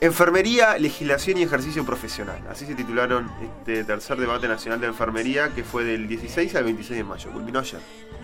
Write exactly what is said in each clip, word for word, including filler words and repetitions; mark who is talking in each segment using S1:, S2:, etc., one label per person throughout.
S1: Enfermería, legislación y ejercicio profesional. Así se titularon este tercer debate nacional de enfermería, que fue del dieciséis al veintiséis de mayo, culminó ayer.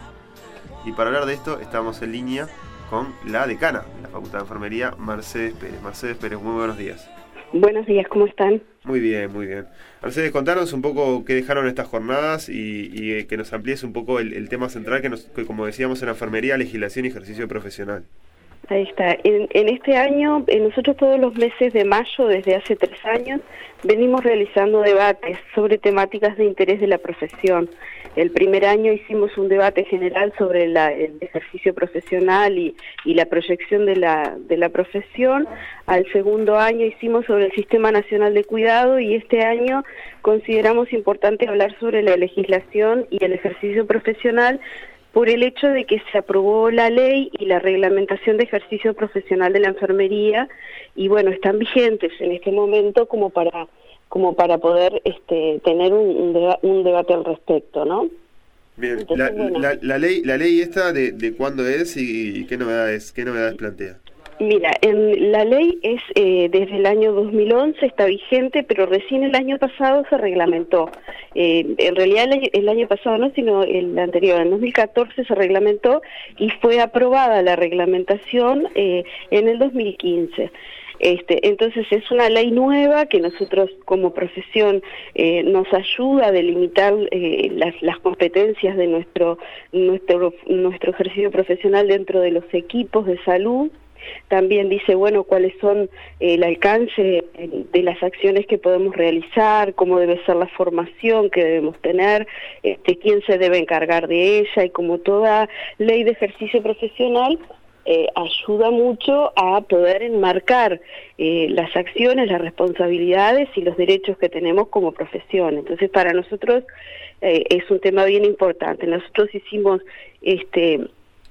S1: Y para hablar de esto estamos en línea con la decana de la Facultad de Enfermería, Mercedes Pérez. Mercedes Pérez, muy buenos días.
S2: Buenos días, ¿cómo están?
S1: Muy bien, muy bien. Mercedes, contanos un poco qué dejaron estas jornadas y, y que nos amplíes un poco el, el tema central que, nos, que, como decíamos, en la enfermería, legislación y ejercicio profesional.
S2: Ahí está. En, en este año, en nosotros todos los meses de mayo, desde hace tres años, venimos realizando debates sobre temáticas de interés de la profesión. El primer año hicimos un debate general sobre la, el ejercicio profesional y, y la proyección de la, de la profesión. Al segundo año hicimos sobre el Sistema Nacional de Cuidado y este año consideramos importante hablar sobre la legislación y el ejercicio profesional, por el hecho de que se aprobó la ley y la reglamentación de ejercicio profesional de la enfermería, y bueno, están vigentes en este momento como para como para poder este, tener un, un, deba un debate al respecto, ¿no?
S1: Bien,
S2: Entonces,
S1: la,
S2: bueno.
S1: la, la ley la ley esta de, de cuándo es y, y qué novedades qué novedades plantea.
S2: Mira, en la ley es eh, desde el año dos mil once, está vigente, pero recién el año pasado se reglamentó. Eh, en realidad el año, el año pasado no, sino el anterior, en dos mil catorce se reglamentó y fue aprobada la reglamentación eh, en el dos mil quince. Este, entonces es una ley nueva que nosotros como profesión eh, nos ayuda a delimitar eh, las, las competencias de nuestro, nuestro, nuestro ejercicio profesional dentro de los equipos de salud. También dice, bueno, cuáles son eh, el alcance de las acciones que podemos realizar, cómo debe ser la formación que debemos tener, este, quién se debe encargar de ella, y como toda ley de ejercicio profesional, eh, ayuda mucho a poder enmarcar eh, las acciones, las responsabilidades y los derechos que tenemos como profesión. Entonces, para nosotros eh, es un tema bien importante. Nosotros hicimos este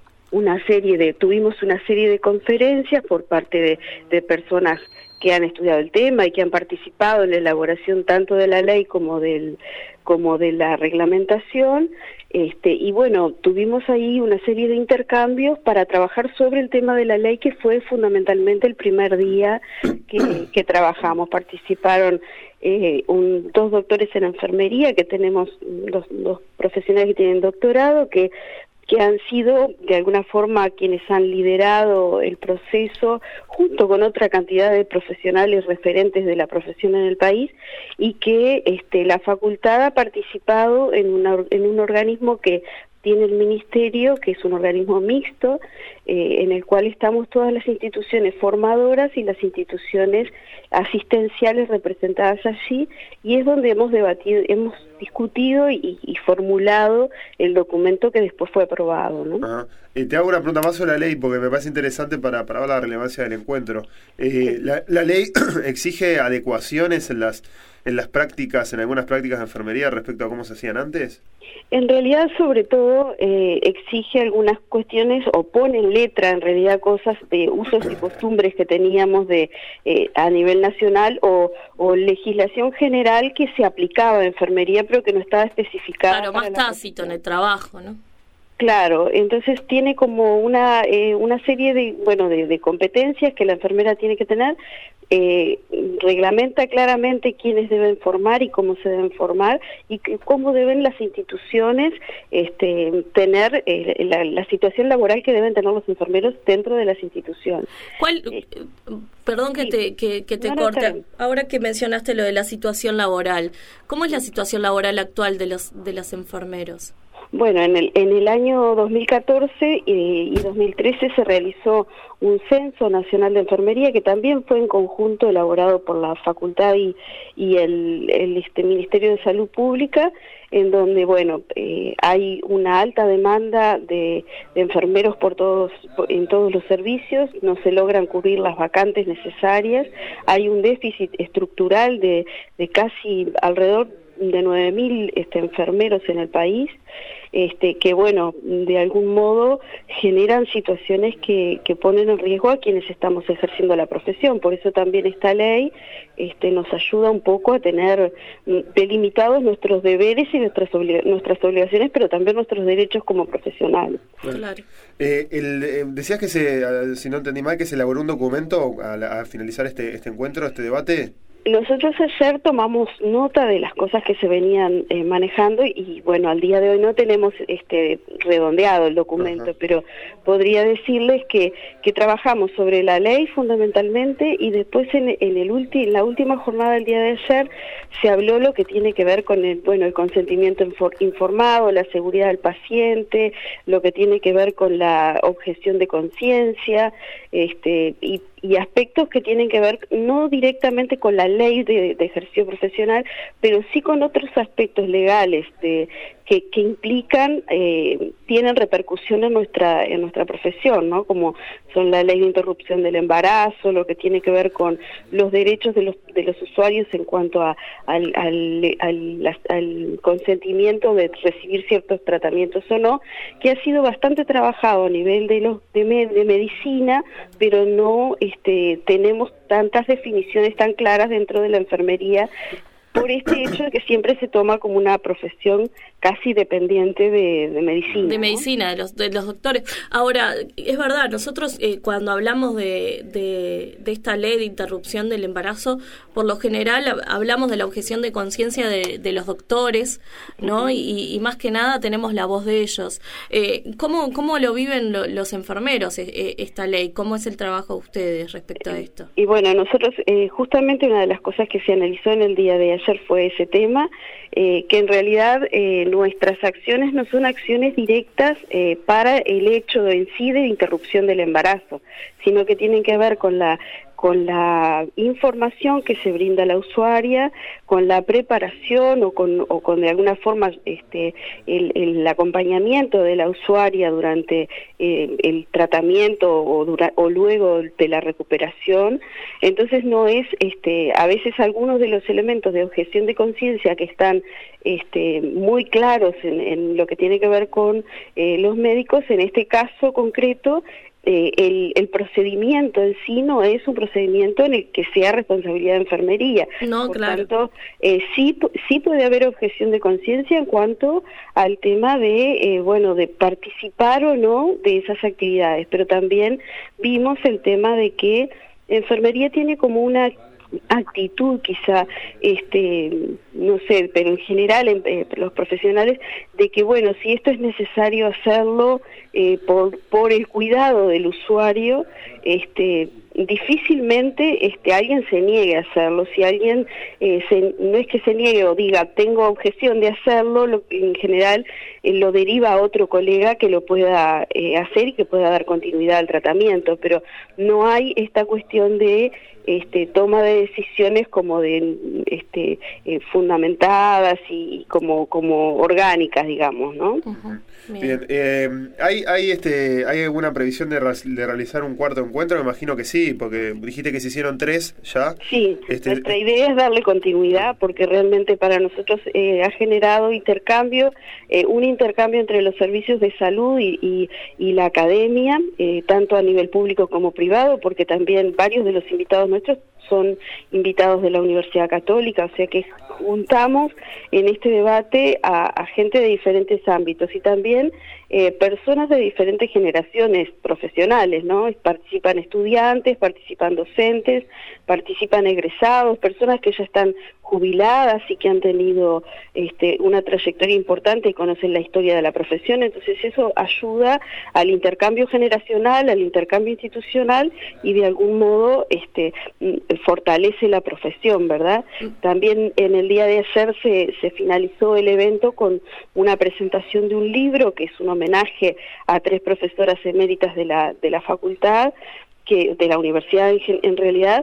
S2: una serie de, tuvimos una serie de conferencias por parte de, de personas que han estudiado el tema y que han participado en la elaboración tanto de la ley como del como de la reglamentación, este y bueno, tuvimos ahí una serie de intercambios para trabajar sobre el tema de la ley, que fue fundamentalmente el primer día que, que trabajamos. Participaron eh, un, dos doctores en enfermería, que tenemos dos, dos profesionales que tienen doctorado, que que han sido de alguna forma quienes han liderado el proceso junto con otra cantidad de profesionales referentes de la profesión en el país, y que este, la facultad ha participado en, una, en un organismo que tiene el ministerio, que es un organismo mixto, eh, en el cual estamos todas las instituciones formadoras y las instituciones asistenciales representadas allí, y es donde hemos debatido, hemos discutido y, y formulado el documento que después fue aprobado, ¿no?
S1: Ajá. Eh, te hago una pregunta más sobre la ley, porque me parece interesante para, para ver la relevancia del encuentro. Eh, la, la ley exige adecuaciones en las en las prácticas, en algunas prácticas de enfermería respecto a cómo se hacían antes.
S2: En realidad, sobre todo, eh, exige algunas cuestiones, o pone en letra, en realidad, cosas de usos y costumbres que teníamos de eh, a nivel nacional, o, o legislación general que se aplicaba a enfermería, pero que no estaba especificada.
S3: Claro, más tácito en el trabajo, ¿no?
S2: Claro, entonces tiene como una eh, una serie de bueno de, de competencias que la enfermera tiene que tener. Eh, reglamenta claramente quiénes deben formar y cómo se deben formar, y que, cómo deben las instituciones este, tener eh, la, la situación laboral que deben tener los enfermeros dentro de las instituciones.
S3: ¿Cuál,
S2: Eh,
S3: perdón que
S2: sí.
S3: te, que, que te
S2: No, no,
S3: corte,
S2: está bien.
S3: Ahora que mencionaste lo de la situación laboral, ¿cómo es la situación laboral actual de los de los enfermeros?
S2: Bueno, en el, en el año dos mil catorce y, y dos mil trece se realizó un censo nacional de enfermería, que también fue en conjunto elaborado por la facultad y, y el, el este, Ministerio de Salud Pública, en donde, bueno, eh, hay una alta demanda de, de enfermeros por todos, por, en todos los servicios, no se logran cubrir las vacantes necesarias, hay un déficit estructural de, de casi alrededor de nueve mil este, enfermeros en el país, este, que bueno, de algún modo generan situaciones que, que ponen en riesgo a quienes estamos ejerciendo la profesión. Por eso también esta ley este, nos ayuda un poco a tener delimitados nuestros deberes y nuestras, obliga nuestras obligaciones, pero también nuestros derechos como profesionales.
S3: Claro.
S1: Eh, el, eh, decías que, se, si no entendí mal, que se elaboró un documento a, a finalizar este, este encuentro, este debate.
S2: Nosotros ayer tomamos nota de las cosas que se venían eh, manejando y, y bueno, al día de hoy no tenemos este redondeado el documento, Ajá. pero podría decirles que, que trabajamos sobre la ley fundamentalmente y después en, en, el ulti, en la última jornada del día de ayer se habló lo que tiene que ver con el, bueno, el consentimiento infor, informado, la seguridad del paciente, lo que tiene que ver con la objeción de conciencia, este, y y aspectos que tienen que ver no directamente con la ley de, de ejercicio profesional, pero sí con otros aspectos legales de que, que implican, eh, tienen repercusión en nuestra en nuestra profesión, ¿no? Como son la ley de interrupción del embarazo, lo que tiene que ver con los derechos de los de los usuarios en cuanto a al, al, al, al consentimiento de recibir ciertos tratamientos o no, que ha sido bastante trabajado a nivel de los de, me, de medicina, pero no este tenemos tantas definiciones tan claras dentro de la enfermería, por este hecho de que siempre se toma como una profesión casi dependiente de, de medicina.
S3: De medicina, ¿no? de, los, de los doctores. Ahora, es verdad, nosotros eh, cuando hablamos de, de, de esta ley de interrupción del embarazo, por lo general hablamos de la objeción de conciencia de, de los doctores, ¿no? Uh-huh. y, y más que nada tenemos la voz de ellos. Eh, ¿cómo, ¿Cómo lo viven lo, los enfermeros eh, esta ley? ¿Cómo es el trabajo de ustedes respecto a esto?
S2: Y bueno, nosotros eh, justamente una de las cosas que se analizó en el día de ayer fue ese tema, eh, que en realidad eh, nuestras acciones no son acciones directas eh, para el hecho en sí de interrupción del embarazo, sino que tienen que ver con la con la información que se brinda a la usuaria, con la preparación o con, o con de alguna forma este, el, el acompañamiento de la usuaria durante eh, el tratamiento o, dura, o luego de la recuperación. Entonces no es, este, a veces algunos de los elementos de objeción de conciencia que están este, muy claros en, en lo que tiene que ver con eh, los médicos, en este caso concreto, Eh, el, el procedimiento en sí no es un procedimiento en el que sea responsabilidad de enfermería.
S3: No,
S2: Por
S3: claro.
S2: tanto, eh, sí, sí puede haber objeción de conciencia en cuanto al tema de, eh, bueno, de participar o no de esas actividades, pero también vimos el tema de que enfermería tiene como una actitud quizá, este, no sé, pero en general eh, los profesionales, de que bueno, si esto es necesario hacerlo eh, por, por el cuidado del usuario, este, difícilmente este, alguien se niegue a hacerlo. Si alguien eh, se, no es que se niegue o diga tengo objeción de hacerlo, lo, en general eh, lo deriva a otro colega que lo pueda eh, hacer y que pueda dar continuidad al tratamiento, pero no hay esta cuestión de este, toma de decisiones como de este, eh, fundamentadas y como como orgánicas, digamos, ¿no?
S3: Uh-huh. Bien,
S1: Bien eh, ¿hay, hay, este, ¿hay alguna previsión de, de realizar un cuarto encuentro? Me imagino que sí, porque dijiste que se hicieron tres ya.
S2: Sí,
S1: este,
S2: nuestra idea es darle continuidad, porque realmente para nosotros eh, ha generado intercambio, eh, un intercambio entre los servicios de salud y, y, y la academia, eh, tanto a nivel público como privado, porque también varios de los invitados nuestros son invitados de la Universidad Católica, o sea que juntamos en este debate a, a gente de diferentes ámbitos y también eh, personas de diferentes generaciones profesionales, ¿no? Participan estudiantes, participan docentes, participan egresados, personas que ya están jubiladas y que han tenido este, una trayectoria importante y conocen la historia de la profesión. Entonces eso ayuda al intercambio generacional, al intercambio institucional y de algún modo este, fortalece la profesión, ¿verdad? También en el día de ayer se, se finalizó el evento con una presentación de un libro que es un homenaje a tres profesoras eméritas de la, de la facultad, que de la universidad en, en realidad,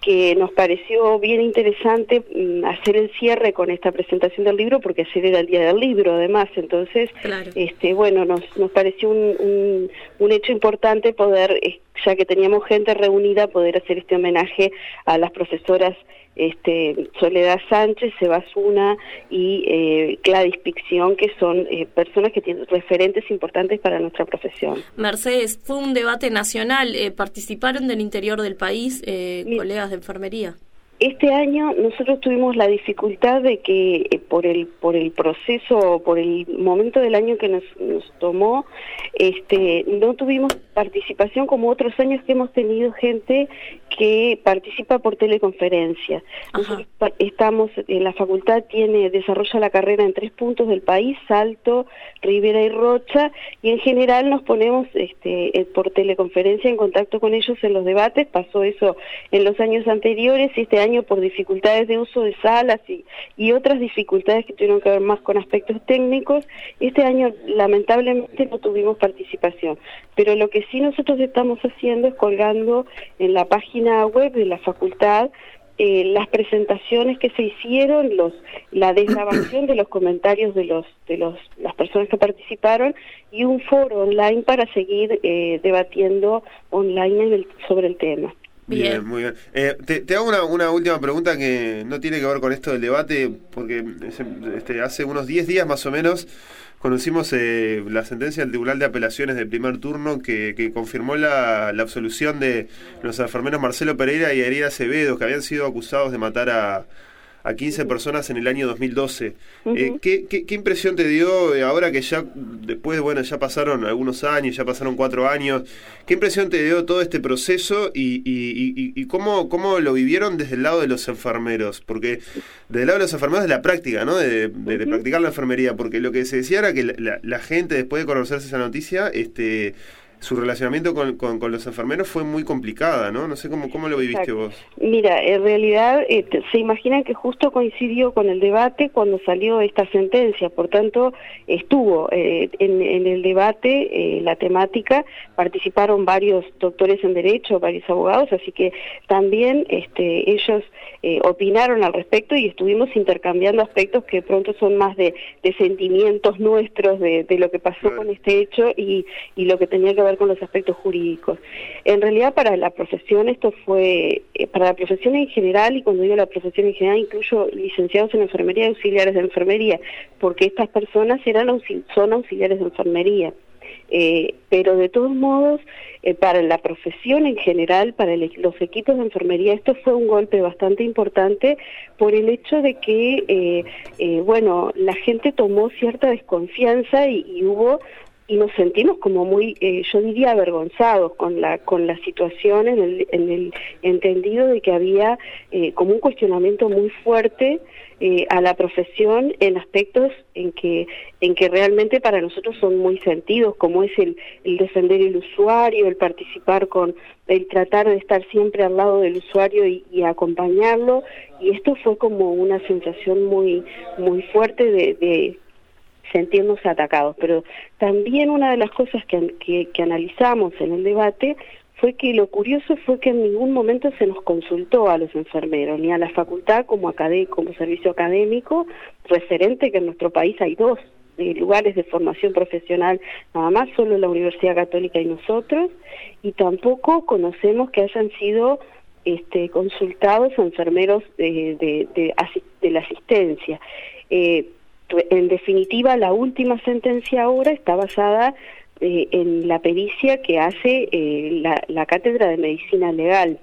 S2: que nos pareció bien interesante mm, hacer el cierre con esta presentación del libro, porque ayer era el Día del Libro, además. Entonces,
S3: claro.
S2: este, bueno, nos, nos pareció un, un, un hecho importante poder, ya que teníamos gente reunida, poder hacer este homenaje a las profesoras Este, Soledad Sánchez, Sebasuna y eh, Gladys Picción, que son eh, personas que tienen referentes importantes para nuestra profesión.
S3: Mercedes, fue un debate nacional, eh, participaron del interior del país eh, colegas de enfermería.
S2: Este año nosotros tuvimos la dificultad de que eh, por el por el proceso, por el momento del año que nos, nos tomó, este, no tuvimos participación como otros años que hemos tenido gente que participa por teleconferencia. Nosotros estamos, en la facultad tiene desarrolla la carrera en tres puntos del país: Salto, Rivera y Rocha, y en general nos ponemos este, por teleconferencia en contacto con ellos en los debates. Pasó eso en los años anteriores, y este año por dificultades de uso de salas y, y otras dificultades que tuvieron que ver más con aspectos técnicos, este año lamentablemente no tuvimos participación. Pero lo que sí nosotros estamos haciendo es colgando en la página web de la facultad eh, las presentaciones que se hicieron, los la desgrabación de los comentarios de los de los las personas que participaron, y un foro online para seguir eh, debatiendo online en el, sobre el tema.
S1: Bien, bien, muy bien. Eh, te, te hago una, una última pregunta que no tiene que ver con esto del debate, porque este, hace unos diez días más o menos conocimos eh, la sentencia del Tribunal de Apelaciones del primer turno que, que confirmó la, la absolución de los enfermeros Marcelo Pereira y Ariel Acevedo, que habían sido acusados de matar a, a quince personas en el año dos mil doce. Uh-huh. eh, ¿qué, qué, ¿Qué impresión te dio ahora que ya, después, bueno, ya pasaron algunos años, ya pasaron cuatro años, qué impresión te dio todo este proceso y, y, y, y cómo, cómo lo vivieron desde el lado de los enfermeros? Porque desde el lado de los enfermeros de la práctica, ¿no? De, de, de practicar la enfermería, porque lo que se decía era que la, la, la gente, después de conocerse esa noticia, este... su relacionamiento con, con, con los enfermeros fue muy complicada, ¿no? No sé cómo, cómo lo viviste
S2: Exacto.
S1: vos.
S2: Mira, en realidad eh, se imaginan que justo coincidió con el debate cuando salió esta sentencia, por tanto estuvo eh, en, en el debate eh, la temática, participaron varios doctores en Derecho, varios abogados, así que también este, ellos eh, opinaron al respecto y estuvimos intercambiando aspectos que pronto son más de, de sentimientos nuestros, de, de lo que pasó claro. con este hecho y, y lo que tenía que ver con los aspectos jurídicos. En realidad para la profesión esto fue, eh, para la profesión en general, y cuando digo la profesión en general incluyo licenciados en enfermería y auxiliares de enfermería, porque estas personas eran auxil- son auxiliares de enfermería. Eh, pero de todos modos, eh, para la profesión en general, para el, los equipos de enfermería, esto fue un golpe bastante importante por el hecho de que, eh, eh, bueno, la gente tomó cierta desconfianza y, y hubo... y nos sentimos como muy, eh, yo diría, avergonzados con la con la situación, en el, en el entendido de que había eh, como un cuestionamiento muy fuerte eh, a la profesión en aspectos en que en que realmente para nosotros son muy sentidos, como es el, el defender el usuario, el participar con, el tratar de estar siempre al lado del usuario y, y acompañarlo, y esto fue como una sensación muy muy fuerte de, de sentirnos atacados. Pero también una de las cosas que, que, que analizamos en el debate fue que lo curioso fue que en ningún momento se nos consultó a los enfermeros, ni a la facultad como, acadé como servicio académico referente, que en nuestro país hay dos eh, lugares de formación profesional, nada más, solo la Universidad Católica y nosotros, y tampoco conocemos que hayan sido este, consultados enfermeros de, de, de, de, de la asistencia. Eh, En definitiva, la última sentencia ahora está basada eh, en la pericia que hace eh, la, la Cátedra de Medicina Legal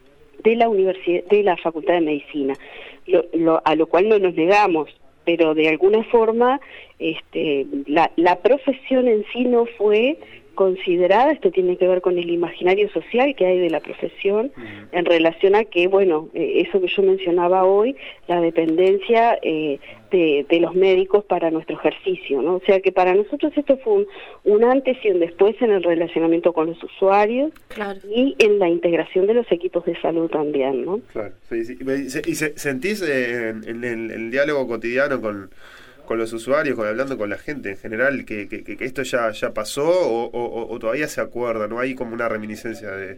S2: de la Universidad, de la Facultad de Medicina, lo, lo, a lo cual no nos negamos, pero de alguna forma este, la, la profesión en sí no fue considerada. Esto tiene que ver con el imaginario social que hay de la profesión uh-huh. en relación a que, bueno, eh, eso que yo mencionaba hoy, la dependencia eh, de, de los médicos para nuestro ejercicio, ¿no? O sea que para nosotros esto fue un, un antes y un después en el relacionamiento con los usuarios claro. y en la integración de los equipos de salud también, ¿no? Claro,
S1: sí, sí. ¿Y sentís eh, en, en, el, en el diálogo cotidiano con con los usuarios, con, hablando con la gente en general, que, que, que esto ya ya pasó o, o, o todavía se acuerda, no hay como una reminiscencia de,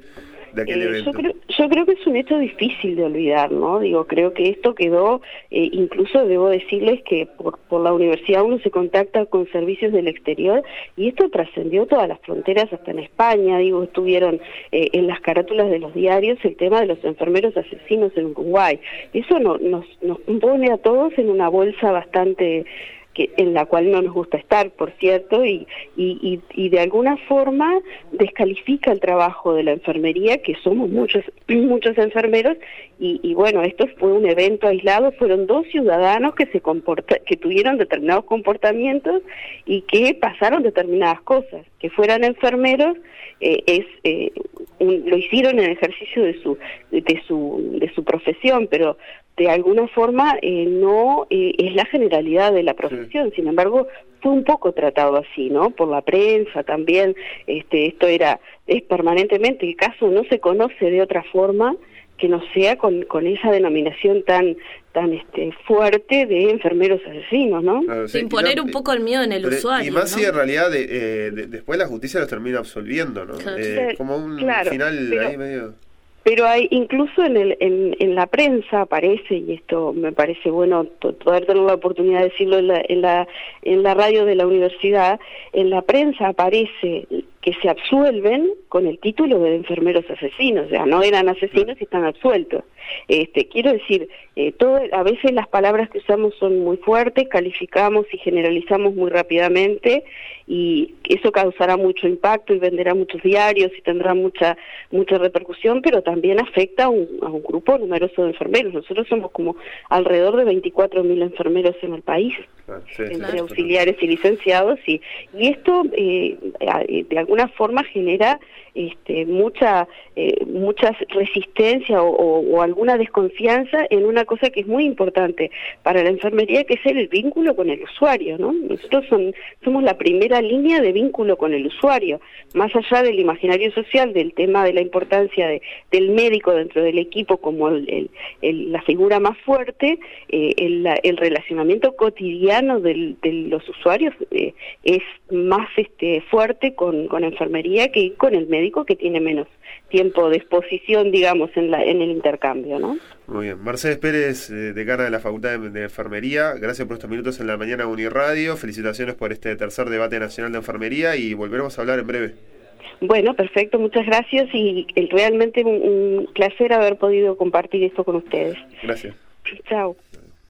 S1: de aquel
S2: Eh,
S1: evento?
S2: Yo creo, yo creo que es un hecho difícil de olvidar, ¿no? Digo, creo que esto quedó, eh, incluso debo decirles que por, por la universidad uno se contacta con servicios del exterior y esto trascendió todas las fronteras hasta en España, digo, estuvieron eh, en las carátulas de los diarios el tema de los enfermeros asesinos en Uruguay. Eso no, nos, nos pone a todos en una bolsa bastante... Que, en la cual no nos gusta estar, por cierto, y, y, y, y de alguna forma descalifica el trabajo de la enfermería, que somos muchos muchos enfermeros, y, y bueno, esto fue un evento aislado, fueron dos ciudadanos que se comporta, que tuvieron determinados comportamientos y que pasaron determinadas cosas, que fueran enfermeros, eh, es eh, un, lo hicieron en ejercicio de su de su de su profesión, pero de alguna forma eh, no eh, es la generalidad de la profesión. Sin embargo, fue un poco tratado así, ¿no? Por la prensa también. Este, esto era es permanentemente el caso, no se conoce de otra forma que no sea con, con esa denominación tan tan este fuerte de enfermeros asesinos, ¿no?
S1: Claro, sí.
S3: Imponer
S1: no,
S3: un poco el miedo en el
S1: pero,
S3: usuario,
S1: y más
S3: ¿no?
S1: si en realidad de, eh, de, después la justicia los termina absolviendo, ¿no?
S3: Claro.
S1: Eh, como un
S2: Claro,
S1: final
S2: pero,
S1: ahí medio...
S2: Pero hay, incluso en, el, en, en la prensa aparece, y esto me parece bueno poder tener la oportunidad de decirlo en la, en la, en la radio de la universidad, en la prensa aparece que se absuelven con el título de enfermeros asesinos, o sea, no eran asesinos y están absueltos. Este, quiero decir, eh, todo, a veces las palabras que usamos son muy fuertes, calificamos y generalizamos muy rápidamente, y eso causará mucho impacto y venderá muchos diarios y tendrá mucha mucha repercusión, pero también afecta a un, a un grupo numeroso de enfermeros. Nosotros somos como alrededor de veinticuatro mil enfermeros en el país,
S1: Ah, sí,
S2: entre
S1: claro.
S2: auxiliares y licenciados, y, y esto eh, de alguna forma genera este, mucha eh, mucha resistencia o, o, o alguna desconfianza en una cosa que es muy importante para la enfermería, que es el vínculo con el usuario, ¿no? Nosotros son, somos la primera línea de vínculo con el usuario, más allá del imaginario social, del tema de la importancia de, del médico dentro del equipo como el, el, el, la figura más fuerte, eh, el, el relacionamiento cotidiano Del, de los usuarios eh, es más este fuerte con, con enfermería que con el médico, que tiene menos tiempo de exposición, digamos, en la en el intercambio, ¿no?
S1: Muy bien. Mercedes Pérez, eh, decana de la Facultad de, de Enfermería, gracias por estos minutos en la mañana de Uniradio, felicitaciones por este tercer debate nacional de enfermería y volveremos a hablar en breve.
S2: Bueno, perfecto, muchas gracias, y eh, realmente un, un placer haber podido compartir esto con ustedes.
S1: Gracias.
S2: Chao.